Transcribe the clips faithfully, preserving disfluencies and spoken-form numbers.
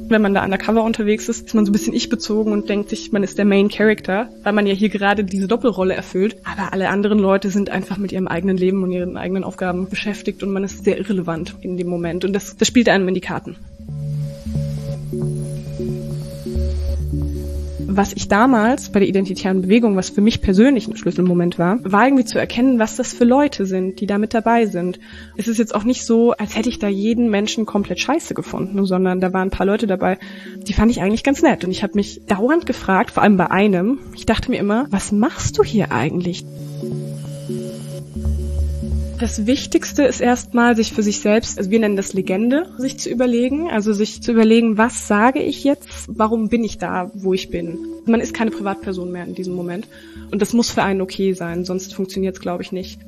Wenn man da undercover unterwegs ist, ist man so ein bisschen ich-bezogen und denkt sich, man ist der Main Character, weil man ja hier gerade diese Doppelrolle erfüllt. Aber alle anderen Leute sind einfach mit ihrem eigenen Leben und ihren eigenen Aufgaben beschäftigt und man ist sehr irrelevant in dem Moment. Und das, das spielt einem in die Karten. Was ich damals bei der identitären Bewegung, was für mich persönlich ein Schlüsselmoment war, war irgendwie zu erkennen, was das für Leute sind, die da mit dabei sind. Es ist jetzt auch nicht so, als hätte ich da jeden Menschen komplett scheiße gefunden, sondern da waren ein paar Leute dabei, die fand ich eigentlich ganz nett. Und ich habe mich dauernd gefragt, vor allem bei einem, ich dachte mir immer, was machst du hier eigentlich? Das Wichtigste ist erstmal, sich für sich selbst, also wir nennen das Legende, sich zu überlegen. Also sich zu überlegen, was sage ich jetzt? Warum bin ich da, wo ich bin? Man ist keine Privatperson mehr in diesem Moment. Und das muss für einen okay sein, sonst funktioniert es, glaube ich, nicht.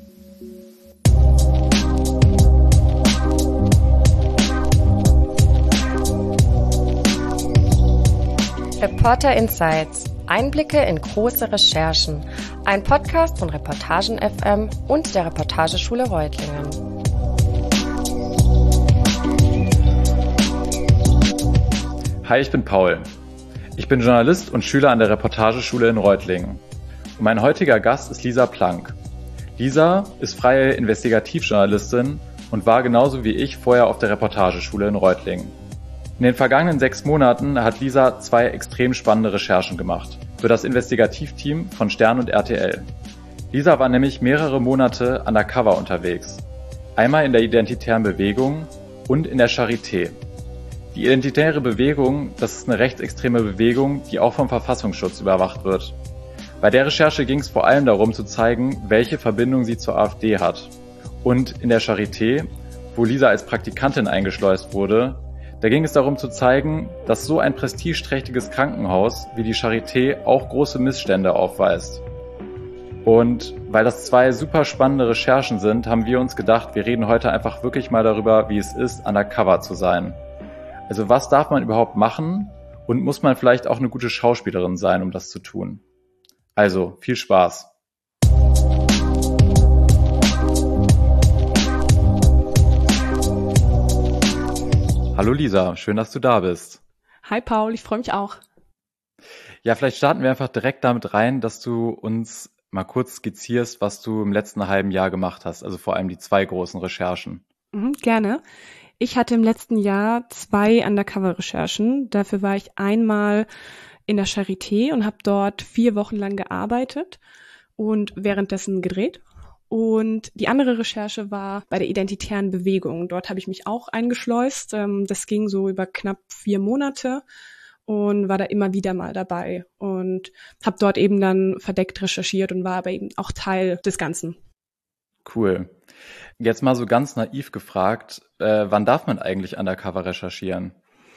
Reporter Insights. Einblicke in große Recherchen. Ein Podcast von Reportagen F M und der Reportageschule Reutlingen. Hi, ich bin Paul. Ich bin Journalist und Schüler an der Reportageschule in Reutlingen. Und mein heutiger Gast ist Lisa Plank. Lisa ist freie Investigativjournalistin und war genauso wie ich vorher auf der Reportageschule in Reutlingen. In den vergangenen sechs Monaten hat Lisa zwei extrem spannende Recherchen gemacht für das Investigativteam von Stern und R T L. Lisa war nämlich mehrere Monate undercover unterwegs. Einmal in der Identitären Bewegung und in der Charité. Die Identitäre Bewegung, das ist eine rechtsextreme Bewegung, die auch vom Verfassungsschutz überwacht wird. Bei der Recherche ging es vor allem darum zu zeigen, welche Verbindung sie zur AfD hat. Und in der Charité, wo Lisa als Praktikantin eingeschleust wurde, da ging es darum zu zeigen, dass so ein prestigeträchtiges Krankenhaus wie die Charité auch große Missstände aufweist. Und weil das zwei super spannende Recherchen sind, haben wir uns gedacht, wir reden heute einfach wirklich mal darüber, wie es ist, undercover zu sein. Also was darf man überhaupt machen und muss man vielleicht auch eine gute Schauspielerin sein, um das zu tun? Also, viel Spaß! Hallo Lisa, schön, dass du da bist. Hi Paul, ich freue mich auch. Ja, vielleicht starten wir einfach direkt damit rein, dass du uns mal kurz skizzierst, was du im letzten halben Jahr gemacht hast, also vor allem die zwei großen Recherchen. Mhm, gerne. Ich hatte im letzten Jahr zwei Undercover-Recherchen. Dafür war ich einmal in der Charité und habe dort vier Wochen lang gearbeitet und währenddessen gedreht. Und die andere Recherche war bei der Identitären Bewegung. Dort habe ich mich auch eingeschleust. Das ging so über knapp vier Monate und war da immer wieder mal dabei und habe dort eben dann verdeckt recherchiert und war aber eben auch Teil des Ganzen. Cool. Jetzt mal so ganz naiv gefragt, äh, wann darf man eigentlich undercover recherchieren?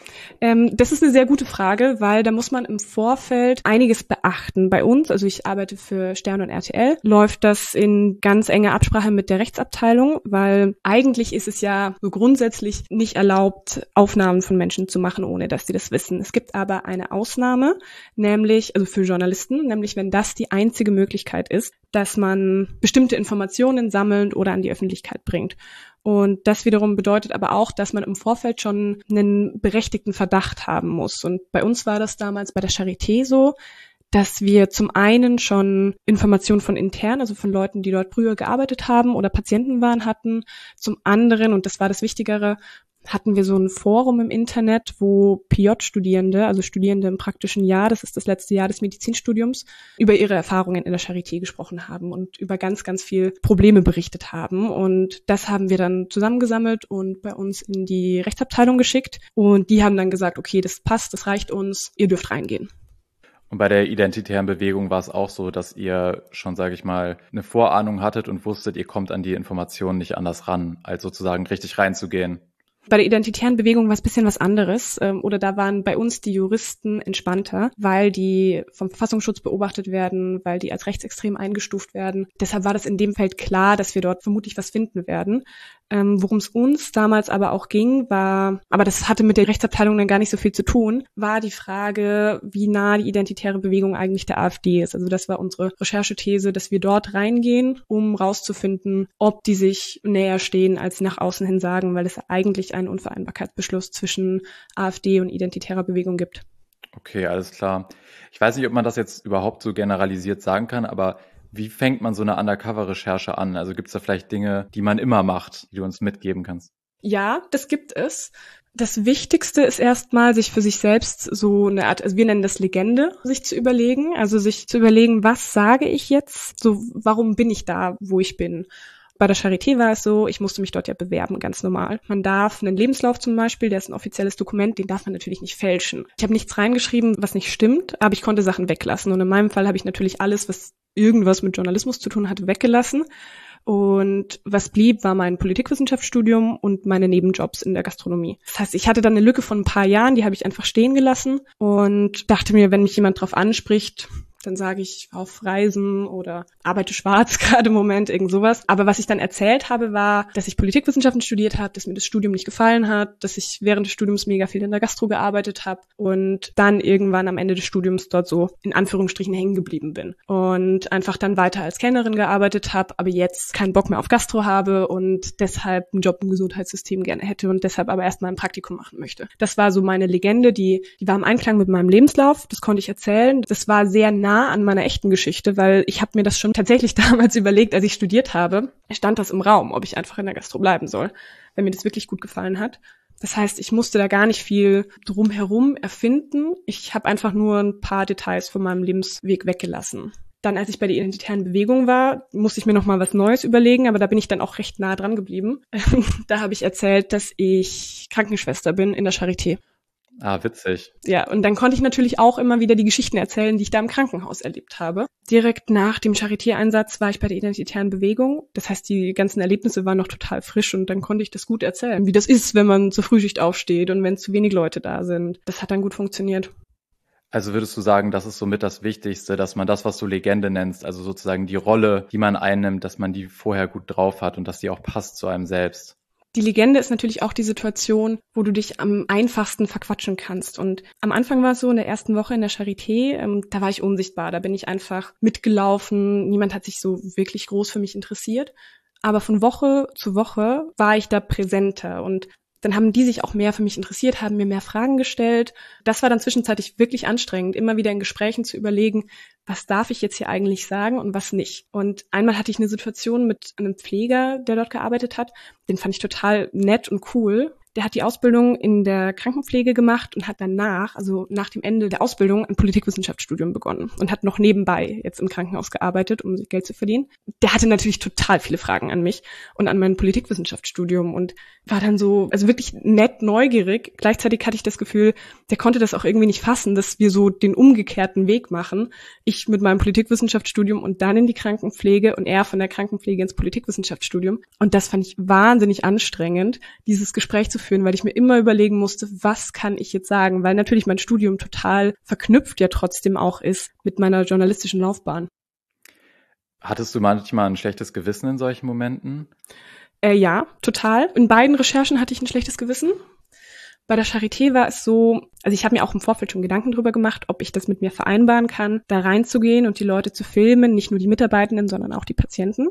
Ähm, das ist eine sehr gute Frage, weil da muss man im Vorfeld einiges beachten. Bei uns, also ich arbeite für Stern und R T L, läuft das in ganz enger Absprache mit der Rechtsabteilung, weil eigentlich ist es ja so grundsätzlich nicht erlaubt, Aufnahmen von Menschen zu machen, ohne dass sie das wissen. Es gibt aber eine Ausnahme, nämlich, also für Journalisten, nämlich wenn das die einzige Möglichkeit ist, dass man bestimmte Informationen sammelt oder an die Öffentlichkeit bringt. Und das wiederum bedeutet aber auch, dass man im Vorfeld schon einen berechtigten Verdacht haben muss. Und bei uns war das damals bei der Charité so, dass wir zum einen schon Informationen von intern, also von Leuten, die dort früher gearbeitet haben oder Patienten waren, hatten. Zum anderen, und das war das Wichtigere, hatten wir so ein Forum im Internet, wo P J-Studierende, also Studierende im praktischen Jahr, das ist das letzte Jahr des Medizinstudiums, über ihre Erfahrungen in der Charité gesprochen haben und über ganz, ganz viel Probleme berichtet haben. Und das haben wir dann zusammengesammelt und bei uns in die Rechtsabteilung geschickt. Und die haben dann gesagt, okay, das passt, das reicht uns, ihr dürft reingehen. Und bei der Identitären Bewegung war es auch so, dass ihr schon, sage ich mal, eine Vorahnung hattet und wusstet, ihr kommt an die Informationen nicht anders ran, als sozusagen richtig reinzugehen. Bei der Identitären Bewegung war es ein bisschen was anderes, ähm, oder da waren bei uns die Juristen entspannter, weil die vom Verfassungsschutz beobachtet werden, weil die als rechtsextrem eingestuft werden. Deshalb war das in dem Feld klar, dass wir dort vermutlich was finden werden. Ähm, worum es uns damals aber auch ging, war, aber das hatte mit der Rechtsabteilung dann gar nicht so viel zu tun, war die Frage, wie nah die identitäre Bewegung eigentlich der AfD ist. Also das war unsere Recherchethese, dass wir dort reingehen, um rauszufinden, ob die sich näher stehen, als sie nach außen hin sagen, weil es eigentlich einen Unvereinbarkeitsbeschluss zwischen AfD und identitärer Bewegung gibt. Okay, alles klar. Ich weiß nicht, ob man das jetzt überhaupt so generalisiert sagen kann, aber wie fängt man so eine Undercover-Recherche an? Also gibt es da vielleicht Dinge, die man immer macht, die du uns mitgeben kannst? Ja, das gibt es. Das Wichtigste ist erstmal, sich für sich selbst so eine Art, also wir nennen das Legende, sich zu überlegen. Also sich zu überlegen, was sage ich jetzt? So, warum bin ich da, wo ich bin? Bei der Charité war es so, ich musste mich dort ja bewerben, ganz normal. Man darf einen Lebenslauf zum Beispiel, der ist ein offizielles Dokument, den darf man natürlich nicht fälschen. Ich habe nichts reingeschrieben, was nicht stimmt, aber ich konnte Sachen weglassen. Und in meinem Fall habe ich natürlich alles, was irgendwas mit Journalismus zu tun hatte, weggelassen. Und was blieb, war mein Politikwissenschaftsstudium und meine Nebenjobs in der Gastronomie. Das heißt, ich hatte dann eine Lücke von ein paar Jahren, die habe ich einfach stehen gelassen und dachte mir, wenn mich jemand drauf anspricht, dann sage ich auf Reisen oder arbeite schwarz gerade im Moment, irgend sowas. Aber was ich dann erzählt habe, war, dass ich Politikwissenschaften studiert habe, dass mir das Studium nicht gefallen hat, dass ich während des Studiums mega viel in der Gastro gearbeitet habe und dann irgendwann am Ende des Studiums dort so in Anführungsstrichen hängen geblieben bin und einfach dann weiter als Kellnerin gearbeitet habe, aber jetzt keinen Bock mehr auf Gastro habe und deshalb einen Job im Gesundheitssystem gerne hätte und deshalb aber erstmal ein Praktikum machen möchte. Das war so meine Legende, die, die war im Einklang mit meinem Lebenslauf, das konnte ich erzählen. Das war sehr nah an meiner echten Geschichte, weil ich habe mir das schon tatsächlich damals überlegt, als ich studiert habe, stand das im Raum, ob ich einfach in der Gastro bleiben soll, wenn mir das wirklich gut gefallen hat. Das heißt, ich musste da gar nicht viel drumherum erfinden. Ich habe einfach nur ein paar Details von meinem Lebensweg weggelassen. Dann, als ich bei der identitären Bewegung war, musste ich mir noch mal was Neues überlegen, aber da bin ich dann auch recht nah dran geblieben. Da habe ich erzählt, dass ich Krankenschwester bin in der Charité. Ah, witzig. Ja, und dann konnte ich natürlich auch immer wieder die Geschichten erzählen, die ich da im Krankenhaus erlebt habe. Direkt nach dem Charité-Einsatz war ich bei der identitären Bewegung. Das heißt, die ganzen Erlebnisse waren noch total frisch und dann konnte ich das gut erzählen, wie das ist, wenn man zur Frühschicht aufsteht und wenn zu wenig Leute da sind. Das hat dann gut funktioniert. Also würdest du sagen, das ist somit das Wichtigste, dass man das, was du Legende nennst, also sozusagen die Rolle, die man einnimmt, dass man die vorher gut drauf hat und dass die auch passt zu einem selbst? Die Legende ist natürlich auch die Situation, wo du dich am einfachsten verquatschen kannst. Und am Anfang war es so, in der ersten Woche in der Charité, ähm, da war ich unsichtbar. Da bin ich einfach mitgelaufen. Niemand hat sich so wirklich groß für mich interessiert. Aber von Woche zu Woche war ich da präsenter. Und dann haben die sich auch mehr für mich interessiert, haben mir mehr Fragen gestellt. Das war dann zwischenzeitlich wirklich anstrengend, immer wieder in Gesprächen zu überlegen, was darf ich jetzt hier eigentlich sagen und was nicht. Und einmal hatte ich eine Situation mit einem Pfleger, der dort gearbeitet hat. Den fand ich total nett und cool. Der hat die Ausbildung in der Krankenpflege gemacht und hat danach, also nach dem Ende der Ausbildung, ein Politikwissenschaftsstudium begonnen und hat noch nebenbei jetzt im Krankenhaus gearbeitet, um Geld zu verdienen. Der hatte natürlich total viele Fragen an mich und an mein Politikwissenschaftsstudium und war dann so, also wirklich nett neugierig. Gleichzeitig hatte ich das Gefühl, der konnte das auch irgendwie nicht fassen, dass wir so den umgekehrten Weg machen. Ich mit meinem Politikwissenschaftsstudium und dann in die Krankenpflege und er von der Krankenpflege ins Politikwissenschaftsstudium. Und das fand ich wahnsinnig anstrengend, dieses Gespräch zu führen, weil ich mir immer überlegen musste, was kann ich jetzt sagen, weil natürlich mein Studium total verknüpft ja trotzdem auch ist mit meiner journalistischen Laufbahn. Hattest du manchmal ein schlechtes Gewissen in solchen Momenten? Äh, ja, total. In beiden Recherchen hatte ich ein schlechtes Gewissen. Bei der Charité war es so, also ich habe mir auch im Vorfeld schon Gedanken drüber gemacht, ob ich das mit mir vereinbaren kann, da reinzugehen und die Leute zu filmen, nicht nur die Mitarbeitenden, sondern auch die Patienten.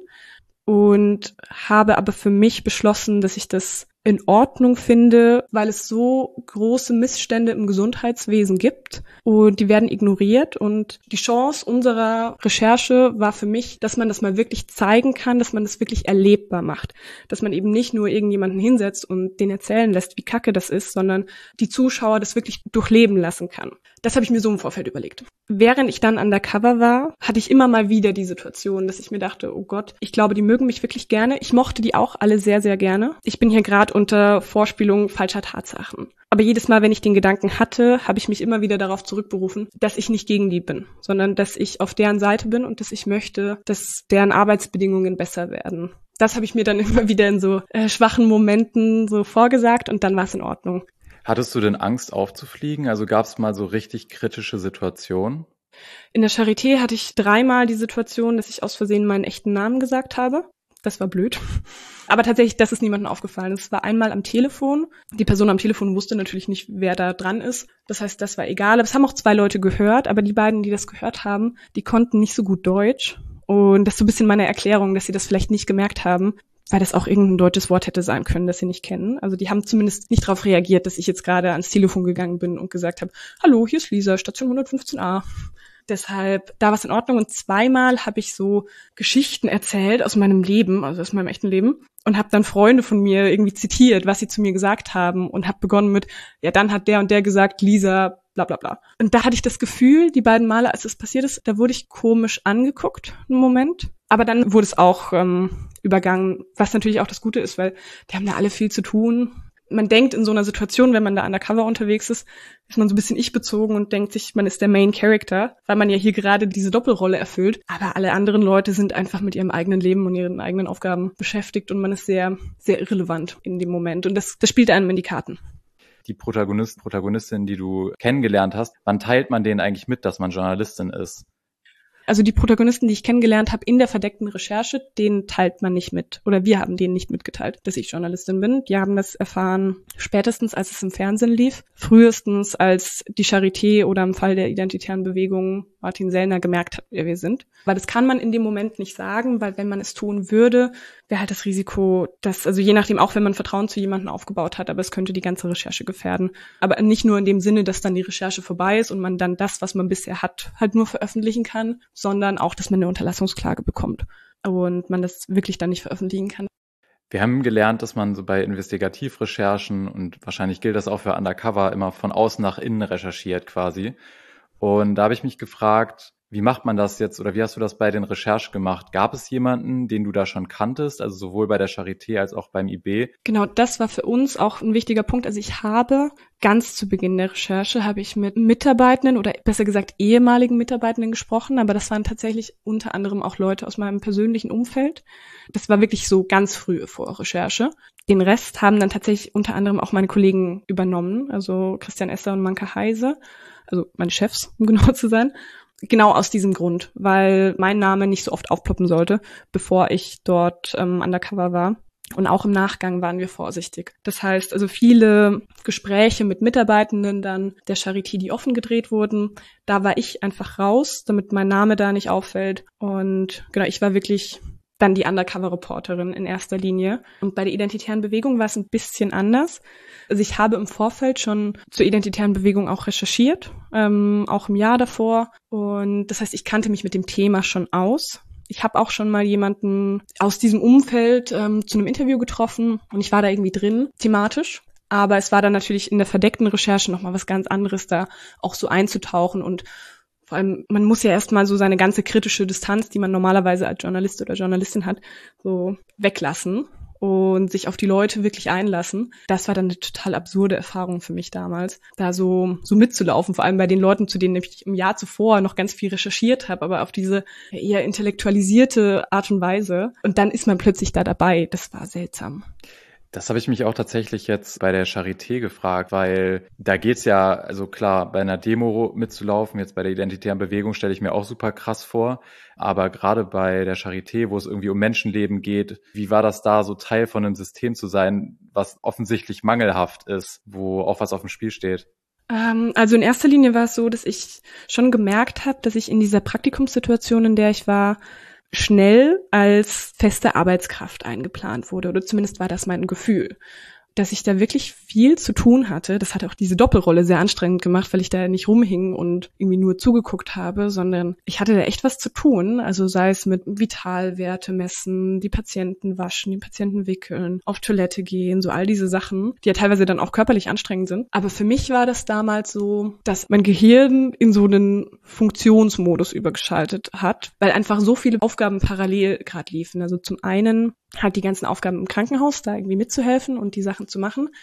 Und habe aber für mich beschlossen, dass ich das in Ordnung finde, weil es so große Missstände im Gesundheitswesen gibt und die werden ignoriert. Und die Chance unserer Recherche war für mich, dass man das mal wirklich zeigen kann, dass man das wirklich erlebbar macht. Dass man eben nicht nur irgendjemanden hinsetzt und den erzählen lässt, wie kacke das ist, sondern die Zuschauer das wirklich durchleben lassen kann. Das habe ich mir so im Vorfeld überlegt. Während ich dann undercover war, hatte ich immer mal wieder die Situation, dass ich mir dachte, oh Gott, ich glaube, die mögen mich wirklich gerne. Ich mochte die auch alle sehr, sehr gerne. Ich bin hier gerade unter Vorspielung falscher Tatsachen. Aber jedes Mal, wenn ich den Gedanken hatte, habe ich mich immer wieder darauf zurückberufen, dass ich nicht gegen die bin, sondern dass ich auf deren Seite bin und dass ich möchte, dass deren Arbeitsbedingungen besser werden. Das habe ich mir dann immer wieder in so äh, schwachen Momenten so vorgesagt und dann war es in Ordnung. Hattest du denn Angst aufzufliegen? Also gab es mal so richtig kritische Situationen? In der Charité hatte ich dreimal die Situation, dass ich aus Versehen meinen echten Namen gesagt habe. Das war blöd. Aber tatsächlich, das ist niemandem aufgefallen. Es war einmal am Telefon. Die Person am Telefon wusste natürlich nicht, wer da dran ist. Das heißt, das war egal. Aber es haben auch zwei Leute gehört. Aber die beiden, die das gehört haben, die konnten nicht so gut Deutsch. Und das ist so ein bisschen meine Erklärung, dass sie das vielleicht nicht gemerkt haben, weil das auch irgendein deutsches Wort hätte sein können, das sie nicht kennen. Also die haben zumindest nicht darauf reagiert, dass ich jetzt gerade ans Telefon gegangen bin und gesagt habe, hallo, hier ist Lisa, Station hundertfünfzehn a. Deshalb, da war es in Ordnung. Und zweimal habe ich so Geschichten erzählt aus meinem Leben, also aus meinem echten Leben, und habe dann Freunde von mir irgendwie zitiert, was sie zu mir gesagt haben, und habe begonnen mit, ja, dann hat der und der gesagt, Lisa, bla bla bla. Und da hatte ich das Gefühl, die beiden Male, als es passiert ist, da wurde ich komisch angeguckt, einen Moment. Aber dann wurde es auch ähm, übergangen, was natürlich auch das Gute ist, weil die haben da alle viel zu tun. Man denkt in so einer Situation, wenn man da undercover unterwegs ist, ist man so ein bisschen ich-bezogen und denkt sich, man ist der Main Character, weil man ja hier gerade diese Doppelrolle erfüllt. Aber alle anderen Leute sind einfach mit ihrem eigenen Leben und ihren eigenen Aufgaben beschäftigt und man ist sehr, sehr irrelevant in dem Moment. Und das, das spielt einem in die Karten. Die Protagonisten, Protagonistinnen, die du kennengelernt hast, wann teilt man denen eigentlich mit, dass man Journalistin ist? Also die Protagonisten, die ich kennengelernt habe in der verdeckten Recherche, denen teilt man nicht mit. Oder wir haben denen nicht mitgeteilt, dass ich Journalistin bin. Die haben das erfahren spätestens, als es im Fernsehen lief. Frühestens, als die Charité oder im Fall der Identitären Bewegung Martin Sellner gemerkt hat, wer wir sind. Weil das kann man in dem Moment nicht sagen, weil wenn man es tun würde, wäre halt das Risiko, dass, also je nachdem, auch wenn man Vertrauen zu jemandem aufgebaut hat, aber es könnte die ganze Recherche gefährden. Aber nicht nur in dem Sinne, dass dann die Recherche vorbei ist und man dann das, was man bisher hat, halt nur veröffentlichen kann, sondern auch, dass man eine Unterlassungsklage bekommt und man das wirklich dann nicht veröffentlichen kann. Wir haben gelernt, dass man so bei Investigativrecherchen, und wahrscheinlich gilt das auch für Undercover, immer von außen nach innen recherchiert quasi. Und da habe ich mich gefragt, wie macht man das jetzt oder wie hast du das bei den Recherchen gemacht? Gab es jemanden, den du da schon kanntest, also sowohl bei der Charité als auch beim I B? Genau, das war für uns auch ein wichtiger Punkt. Also ich habe ganz zu Beginn der Recherche habe ich mit Mitarbeitenden oder besser gesagt ehemaligen Mitarbeitenden gesprochen, aber das waren tatsächlich unter anderem auch Leute aus meinem persönlichen Umfeld. Das war wirklich so ganz früh vor Recherche. Den Rest haben dann tatsächlich unter anderem auch meine Kollegen übernommen, also Christian Esser und Manka Heise, also meine Chefs, um genau zu sein. Genau aus diesem Grund, weil mein Name nicht so oft aufploppen sollte, bevor ich dort ähm, undercover war. Und auch im Nachgang waren wir vorsichtig. Das heißt, also viele Gespräche mit Mitarbeitenden dann der Charité, die offen gedreht wurden, da war ich einfach raus, damit mein Name da nicht auffällt. Und genau, ich war wirklich dann die Undercover-Reporterin in erster Linie. Und bei der Identitären Bewegung war es ein bisschen anders. Also ich habe im Vorfeld schon zur Identitären Bewegung auch recherchiert, ähm, auch im Jahr davor. Und das heißt, ich kannte mich mit dem Thema schon aus. Ich habe auch schon mal jemanden aus diesem Umfeld ähm, zu einem Interview getroffen und ich war da irgendwie drin, thematisch. Aber es war dann natürlich in der verdeckten Recherche nochmal was ganz anderes, da auch so einzutauchen. Und vor allem, man muss ja erstmal so seine ganze kritische Distanz, die man normalerweise als Journalist oder Journalistin hat, so weglassen und sich auf die Leute wirklich einlassen. Das war dann eine total absurde Erfahrung für mich damals, da so so mitzulaufen, vor allem bei den Leuten, zu denen ich im Jahr zuvor noch ganz viel recherchiert habe, aber auf diese eher intellektualisierte Art und Weise. Und dann ist man plötzlich da dabei. Das war seltsam. Das habe ich mich auch tatsächlich jetzt bei der Charité gefragt, weil da geht's ja, also klar, bei einer Demo mitzulaufen, jetzt bei der Identitären Bewegung stelle ich mir auch super krass vor, aber gerade bei der Charité, wo es irgendwie um Menschenleben geht, wie war das da, so Teil von einem System zu sein, was offensichtlich mangelhaft ist, wo auch was auf dem Spiel steht? Ähm, also in erster Linie war es so, dass ich schon gemerkt habe, dass ich in dieser Praktikumssituation, in der ich war, schnell als feste Arbeitskraft eingeplant wurde, oder zumindest war das mein Gefühl, dass ich da wirklich viel zu tun hatte. Das hat auch diese Doppelrolle sehr anstrengend gemacht, weil ich da nicht rumhing und irgendwie nur zugeguckt habe, sondern ich hatte da echt was zu tun. Also sei es mit Vitalwerte messen, die Patienten waschen, die Patienten wickeln, auf Toilette gehen, so all diese Sachen, die ja teilweise dann auch körperlich anstrengend sind. Aber für mich war das damals so, dass mein Gehirn in so einen Funktionsmodus übergeschaltet hat, weil einfach so viele Aufgaben parallel gerade liefen. Also zum einen halt die ganzen Aufgaben im Krankenhaus, da irgendwie mitzuhelfen und die Sachen zu machen.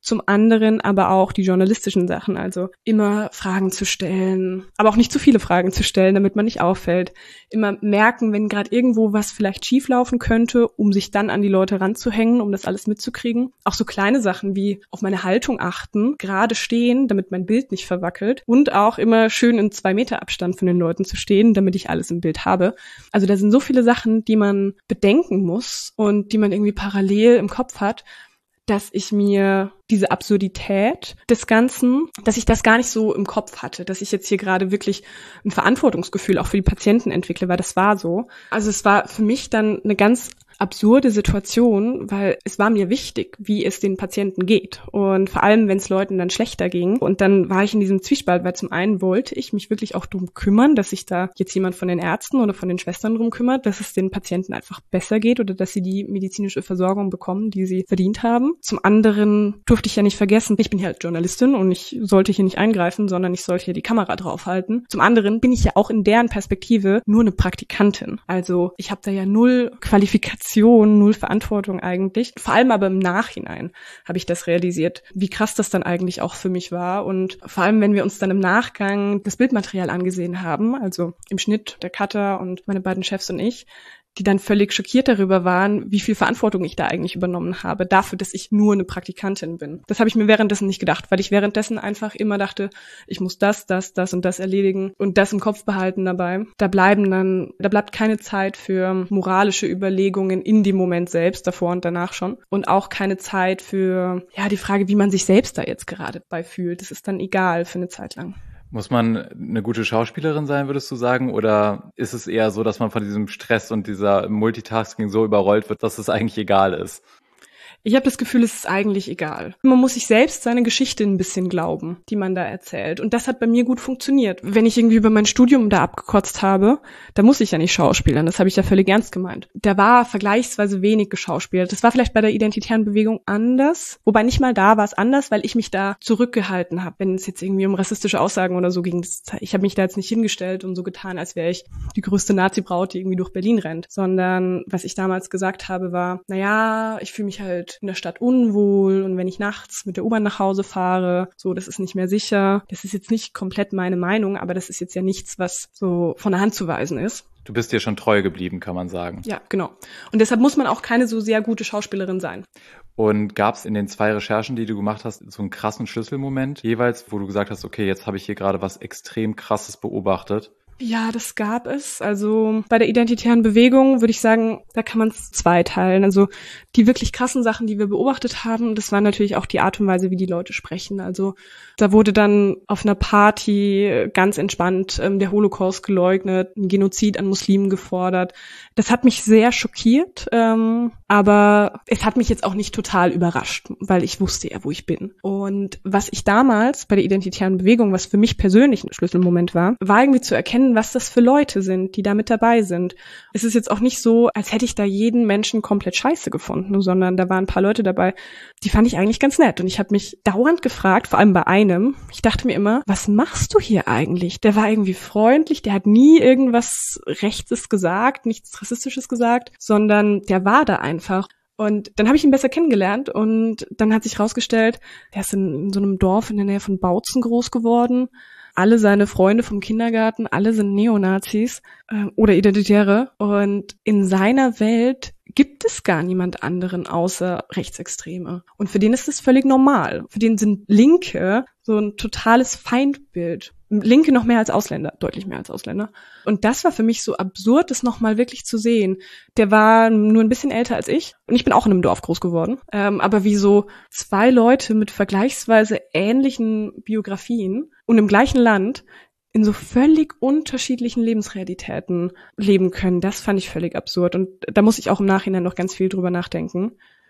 Zum anderen aber auch die journalistischen Sachen, also immer Fragen zu stellen, aber auch nicht zu viele Fragen zu stellen, damit man nicht auffällt. Immer merken, wenn gerade irgendwo was vielleicht schieflaufen könnte, um sich dann an die Leute ranzuhängen, um das alles mitzukriegen. Auch so kleine Sachen wie auf meine Haltung achten, gerade stehen, damit mein Bild nicht verwackelt und auch immer schön in zwei Meter Abstand von den Leuten zu stehen, damit ich alles im Bild habe. Also da sind so viele Sachen, die man bedenken muss und die man irgendwie parallel im Kopf hat, dass ich mir diese Absurdität des Ganzen, dass ich das gar nicht so im Kopf hatte, dass ich jetzt hier gerade wirklich ein Verantwortungsgefühl auch für die Patienten entwickle, weil das war so. Also es war für mich dann eine ganz absurde Situation, weil es war mir wichtig, wie es den Patienten geht. Und vor allem, wenn es Leuten dann schlechter ging. Und dann war ich in diesem Zwiespalt, weil zum einen wollte ich mich wirklich auch drum kümmern, dass sich da jetzt jemand von den Ärzten oder von den Schwestern drum kümmert, dass es den Patienten einfach besser geht oder dass sie die medizinische Versorgung bekommen, die sie verdient haben. Zum anderen durfte ich ja nicht vergessen, ich bin hier als Journalistin und ich sollte hier nicht eingreifen, sondern ich sollte hier die Kamera draufhalten. Zum anderen bin ich ja auch in deren Perspektive nur eine Praktikantin. Also ich habe da ja null Qualifikation, null Verantwortung eigentlich. Vor allem aber im Nachhinein habe ich das realisiert, wie krass das dann eigentlich auch für mich war. Und vor allem, wenn wir uns dann im Nachgang das Bildmaterial angesehen haben, also im Schnitt der Cutter und meine beiden Chefs und ich, die dann völlig schockiert darüber waren, wie viel Verantwortung ich da eigentlich übernommen habe, dafür, dass ich nur eine Praktikantin bin. Das habe ich mir währenddessen nicht gedacht, weil ich währenddessen einfach immer dachte, ich muss das, das, das und das erledigen und das im Kopf behalten dabei. Da bleiben dann, da bleibt keine Zeit für moralische Überlegungen in dem Moment selbst, davor und danach schon. Und auch keine Zeit für, ja, die Frage, wie man sich selbst da jetzt gerade bei fühlt. Das ist dann egal für eine Zeit lang. Muss man eine gute Schauspielerin sein, würdest du sagen? Oder ist es eher so, dass man von diesem Stress und dieser Multitasking so überrollt wird, dass es eigentlich egal ist? Ich habe das Gefühl, es ist eigentlich egal. Man muss sich selbst seine Geschichte ein bisschen glauben, die man da erzählt. Und das hat bei mir gut funktioniert. Wenn ich irgendwie über mein Studium da abgekotzt habe, da muss ich ja nicht schauspielern. Das habe ich ja völlig ernst gemeint. Da war vergleichsweise wenig geschauspielt. Das war vielleicht bei der identitären Bewegung anders. Wobei nicht mal da war es anders, weil ich mich da zurückgehalten habe. Wenn es jetzt irgendwie um rassistische Aussagen oder so ging. Das, ich habe mich da jetzt nicht hingestellt und so getan, als wäre ich die größte Nazi-Braut, die irgendwie durch Berlin rennt. Sondern was ich damals gesagt habe, war, naja, ich fühle mich halt in der Stadt unwohl und wenn ich nachts mit der U-Bahn nach Hause fahre, so, das ist nicht mehr sicher. Das ist jetzt nicht komplett meine Meinung, aber das ist jetzt ja nichts, was so von der Hand zu weisen ist. Du bist dir schon treu geblieben, kann man sagen. Ja, genau. Und deshalb muss man auch keine so sehr gute Schauspielerin sein. Und gab es in den zwei Recherchen, die du gemacht hast, so einen krassen Schlüsselmoment jeweils, wo du gesagt hast, okay, jetzt habe ich hier gerade was extrem Krasses beobachtet? Ja, das gab es. Also bei der identitären Bewegung würde ich sagen, da kann man es zweiteilen. Also die wirklich krassen Sachen, die wir beobachtet haben, das war natürlich auch die Art und Weise, wie die Leute sprechen. Also da wurde dann auf einer Party ganz entspannt ähm, der Holocaust geleugnet, ein Genozid an Muslimen gefordert. Das hat mich sehr schockiert, ähm, aber es hat mich jetzt auch nicht total überrascht, weil ich wusste ja, wo ich bin. Und was ich damals bei der identitären Bewegung, was für mich persönlich ein Schlüsselmoment war, war irgendwie zu erkennen, was das für Leute sind, die da mit dabei sind. Es ist jetzt auch nicht so, als hätte ich da jeden Menschen komplett scheiße gefunden, sondern da waren ein paar Leute dabei, die fand ich eigentlich ganz nett. Und ich habe mich dauernd gefragt, vor allem bei einem, ich dachte mir immer, was machst du hier eigentlich? Der war irgendwie freundlich, der hat nie irgendwas Rechtes gesagt, nichts Rassistisches gesagt, sondern der war da einfach. Und dann habe ich ihn besser kennengelernt und dann hat sich rausgestellt, er ist in, in so einem Dorf in der Nähe von Bautzen groß geworden. Alle seine Freunde vom Kindergarten, alle sind Neonazis äh, oder Identitäre. Und in seiner Welt gibt es gar niemand anderen außer Rechtsextreme. Und für den ist das völlig normal. Für den sind Linke so ein totales Feindbild. Linke noch mehr als Ausländer, deutlich mehr als Ausländer. Und das war für mich so absurd, das nochmal wirklich zu sehen. Der war nur ein bisschen älter als ich und ich bin auch in einem Dorf groß geworden. Ähm, aber wie so zwei Leute mit vergleichsweise ähnlichen Biografien und im gleichen Land in so völlig unterschiedlichen Lebensrealitäten leben können, das fand ich völlig absurd. Und da muss ich auch im Nachhinein noch ganz viel drüber nachdenken.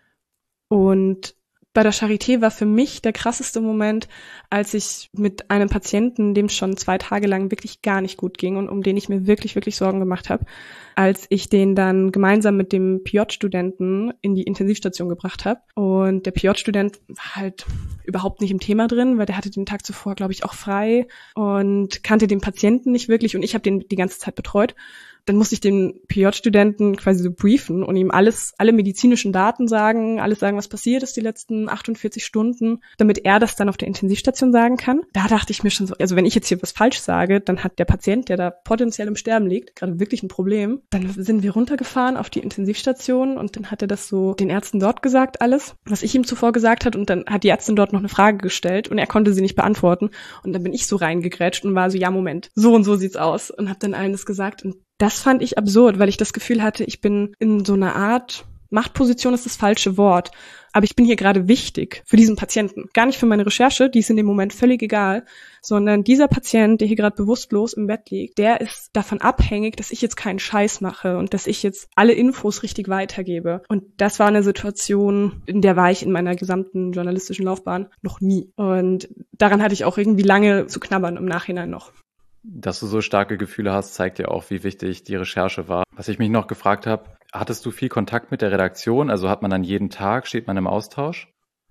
Und bei der Charité war für mich der krasseste Moment, als ich mit einem Patienten, dem es schon zwei Tage lang wirklich gar nicht gut ging und um den ich mir wirklich, wirklich Sorgen gemacht habe, als ich den dann gemeinsam mit dem P J-Studenten in die Intensivstation gebracht habe. Und der P J-Student war halt überhaupt nicht im Thema drin, weil der hatte den Tag zuvor, glaube ich, auch frei und kannte den Patienten nicht wirklich und ich habe den die ganze Zeit betreut. dann musste ich den P J-Studenten quasi so briefen und ihm alles, alle medizinischen Daten sagen, alles sagen, was passiert ist die letzten achtundvierzig Stunden, damit er das dann auf der Intensivstation sagen kann. Da dachte ich mir schon so, also wenn ich jetzt hier was falsch sage, dann hat der Patient, der da potenziell im Sterben liegt, gerade wirklich ein Problem. Dann sind wir runtergefahren auf die Intensivstation und dann hat er das so den Ärzten dort gesagt, alles, was ich ihm zuvor gesagt hat, und dann hat die Ärztin dort noch eine Frage gestellt und er konnte sie nicht beantworten und dann bin ich so reingegrätscht und war so, ja Moment, so und so sieht's aus und habe dann allen das gesagt und das fand ich absurd, weil ich das Gefühl hatte, ich bin in so einer Art, Machtposition ist das falsche Wort, aber ich bin hier gerade wichtig für diesen Patienten. Gar nicht für meine Recherche, die ist in dem Moment völlig egal, sondern dieser Patient, der hier gerade bewusstlos im Bett liegt, der ist davon abhängig, dass ich jetzt keinen Scheiß mache und dass ich jetzt alle Infos richtig weitergebe. Und das war eine Situation, in der war ich in meiner gesamten journalistischen Laufbahn noch nie. Und daran hatte ich auch irgendwie lange zu knabbern im Nachhinein noch. Dass du so starke Gefühle hast, zeigt ja auch, wie wichtig die Recherche war. Was ich mich noch gefragt habe, hattest du viel Kontakt mit der Redaktion? Also hat man dann jeden Tag, steht man im Austausch?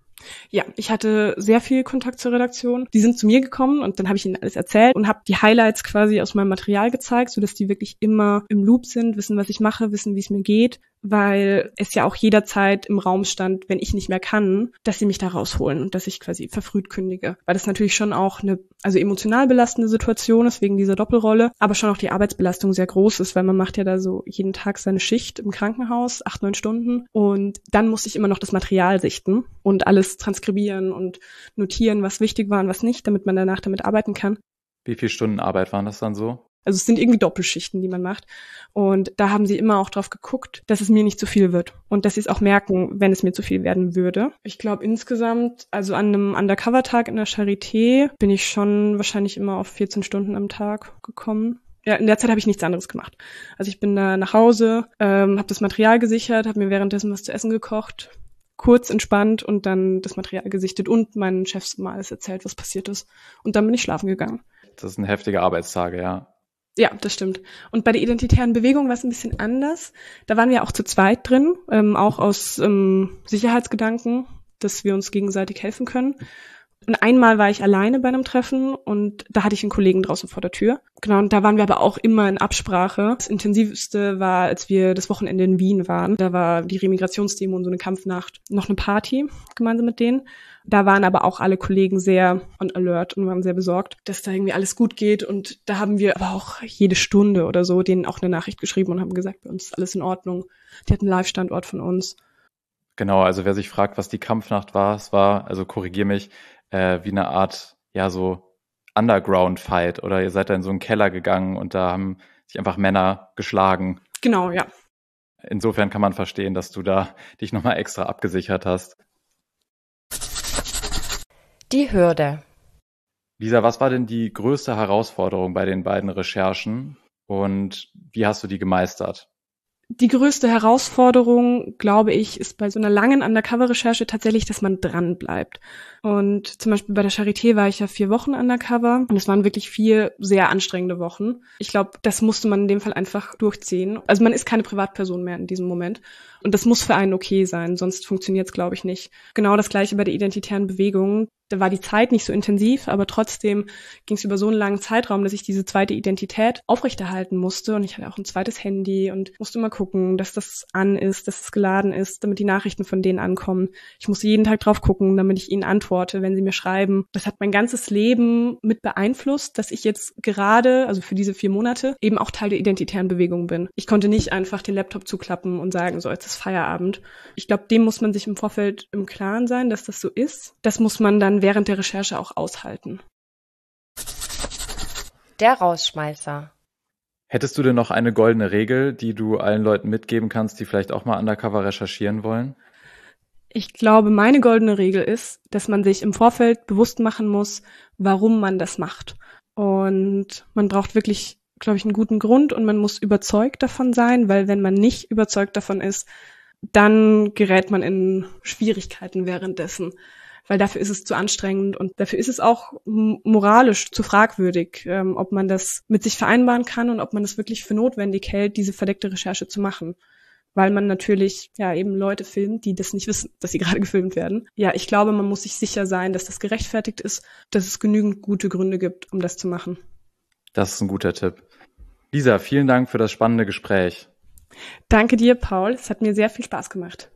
Ja, ich hatte sehr viel Kontakt zur Redaktion. Die sind zu mir gekommen und dann habe ich ihnen alles erzählt und habe die Highlights quasi aus meinem Material gezeigt, sodass die wirklich immer im Loop sind, wissen, was ich mache, wissen, wie es mir geht, weil es ja auch jederzeit im Raum stand, wenn ich nicht mehr kann, dass sie mich da rausholen und dass ich quasi verfrüht kündige. Weil das natürlich schon auch eine also emotional belastende Situation ist wegen dieser Doppelrolle, aber schon auch die Arbeitsbelastung sehr groß ist, weil man macht ja da so jeden Tag seine Schicht im Krankenhaus, acht, neun Stunden und dann musste ich immer noch das Material sichten und alles transkribieren und notieren, was wichtig war und was nicht, damit man danach damit arbeiten kann. Wie viele Stunden Arbeit waren das dann so? Also es sind irgendwie Doppelschichten, die man macht. Und da haben sie immer auch drauf geguckt, dass es mir nicht zu viel wird. Und dass sie es auch merken, wenn es mir zu viel werden würde. Ich glaube insgesamt, also an einem Undercover-Tag in der Charité bin ich schon wahrscheinlich immer auf vierzehn Stunden am Tag gekommen. Ja, in der Zeit habe ich nichts anderes gemacht. Also ich bin da nach Hause, ähm, habe das Material gesichert, habe mir währenddessen was zu essen gekocht, kurz entspannt und dann das Material gesichtet und meinen Chefs mal alles erzählt, was passiert ist. Und dann bin ich schlafen gegangen. Das sind heftige Arbeitstage, ja. Ja, das stimmt. Und bei der identitären Bewegung war es ein bisschen anders. Da waren wir auch zu zweit drin, ähm, auch aus ähm, Sicherheitsgedanken, dass wir uns gegenseitig helfen können. Und einmal war ich alleine bei einem Treffen und da hatte ich einen Kollegen draußen vor der Tür. Genau, und da waren wir aber auch immer in Absprache. Das Intensivste war, als wir das Wochenende in Wien waren. Da war die Remigrationsdemo und so eine Kampfnacht, noch eine Party gemeinsam mit denen. Da waren aber auch alle Kollegen sehr on alert und waren sehr besorgt, dass da irgendwie alles gut geht. Und da haben wir aber auch jede Stunde oder so denen auch eine Nachricht geschrieben und haben gesagt, bei uns ist alles in Ordnung. Die hatten einen Live-Standort von uns. Genau, also wer sich fragt, was die Kampfnacht war, es war, also korrigier mich, äh, wie eine Art, ja, so Underground-Fight. Oder ihr seid da in so einen Keller gegangen und da haben sich einfach Männer geschlagen. Genau, ja. Insofern kann man verstehen, dass du da dich nochmal extra abgesichert hast. Die Hürde. Lisa, was war denn die größte Herausforderung bei den beiden Recherchen und wie hast du die gemeistert? Die größte Herausforderung, glaube ich, ist bei so einer langen Undercover-Recherche tatsächlich, dass man dran bleibt. Und zum Beispiel bei der Charité war ich ja vier Wochen Undercover und es waren wirklich vier sehr anstrengende Wochen. Ich glaube, das musste man in dem Fall einfach durchziehen. Also man ist keine Privatperson mehr in diesem Moment. Und das muss für einen okay sein, sonst funktioniert es, glaube ich, nicht. Genau das Gleiche bei der identitären Bewegung. Da war die Zeit nicht so intensiv, aber trotzdem ging es über so einen langen Zeitraum, dass ich diese zweite Identität aufrechterhalten musste. Und ich hatte auch ein zweites Handy und musste immer gucken, dass das an ist, dass es geladen ist, damit die Nachrichten von denen ankommen. Ich musste jeden Tag drauf gucken, damit ich ihnen antworte, wenn sie mir schreiben. Das hat mein ganzes Leben mit beeinflusst, dass ich jetzt gerade, also für diese vier Monate, eben auch Teil der identitären Bewegung bin. Ich konnte nicht einfach den Laptop zuklappen und sagen, so, jetzt ist Feierabend. Ich glaube, dem muss man sich im Vorfeld im Klaren sein, dass das so ist. Das muss man dann während der Recherche auch aushalten. Der Rausschmeißer. Hättest du denn noch eine goldene Regel, die du allen Leuten mitgeben kannst, die vielleicht auch mal undercover recherchieren wollen? Ich glaube, meine goldene Regel ist, dass man sich im Vorfeld bewusst machen muss, warum man das macht. Und man braucht wirklich, glaube ich, einen guten Grund und man muss überzeugt davon sein, weil wenn man nicht überzeugt davon ist, dann gerät man in Schwierigkeiten währenddessen. Weil dafür ist es zu anstrengend und dafür ist es auch moralisch zu fragwürdig, ähm, ob man das mit sich vereinbaren kann und ob man es wirklich für notwendig hält, diese verdeckte Recherche zu machen. Weil man natürlich ja eben Leute filmt, die das nicht wissen, dass sie gerade gefilmt werden. Ja, ich glaube, man muss sich sicher sein, dass das gerechtfertigt ist, dass es genügend gute Gründe gibt, um das zu machen. Das ist ein guter Tipp. Lisa, vielen Dank für das spannende Gespräch. Danke dir, Paul. Es hat mir sehr viel Spaß gemacht.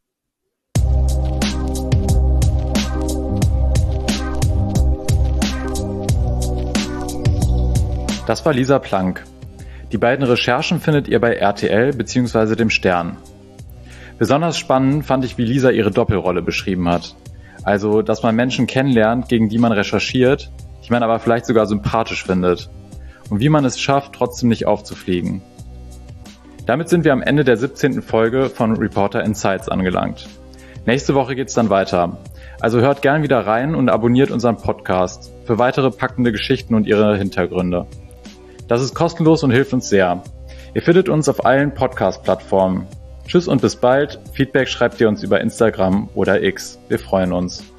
Das war Lisa Plank. Die beiden Recherchen findet ihr bei R T L bzw. dem Stern. Besonders spannend fand ich, wie Lisa ihre Doppelrolle beschrieben hat. Also, dass man Menschen kennenlernt, gegen die man recherchiert, die man aber vielleicht sogar sympathisch findet. Und wie man es schafft, trotzdem nicht aufzufliegen. Damit sind wir am Ende der siebzehnten Folge von Reporter Insights angelangt. Nächste Woche geht's dann weiter. Also hört gern wieder rein und abonniert unseren Podcast für weitere packende Geschichten und ihre Hintergründe. Das ist kostenlos und hilft uns sehr. Ihr findet uns auf allen Podcast-Plattformen. Tschüss und bis bald. Feedback schreibt ihr uns über Instagram oder X. Wir freuen uns.